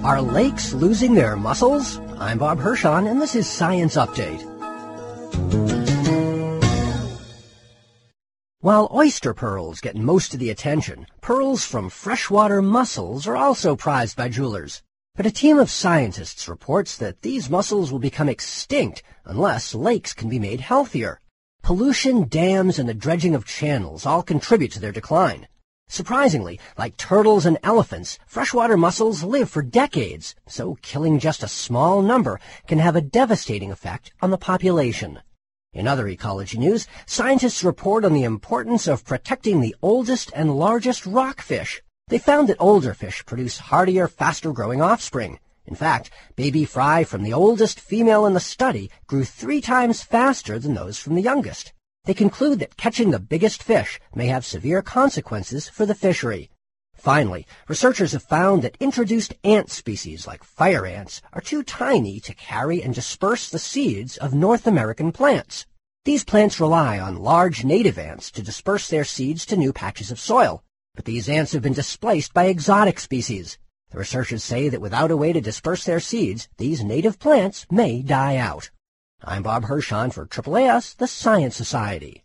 Are lakes losing their mussels? I'm Bob Hirschon, and this is Science Update. While oyster pearls get most of the attention, pearls from freshwater mussels are also prized by jewelers. But a team of scientists reports that these mussels will become extinct unless lakes can be made healthier. Pollution, dams, and the dredging of channels all contribute to their decline. Surprisingly, like turtles and elephants, freshwater mussels live for decades, so killing just a small number can have a devastating effect on the population. In other ecology news, scientists report on the importance of protecting the oldest and largest rockfish. They found that older fish produce hardier, faster-growing offspring. In fact, baby fry from the oldest female in the study grew 3 times faster than those from the youngest. They conclude that catching the biggest fish may have severe consequences for the fishery. Finally, researchers have found that introduced ant species like fire ants are too tiny to carry and disperse the seeds of North American plants. These plants rely on large native ants to disperse their seeds to new patches of soil, but these ants have been displaced by exotic species. The researchers say that without a way to disperse their seeds, these native plants may die out. I'm Bob Hirschon for AAAS, the Science Society.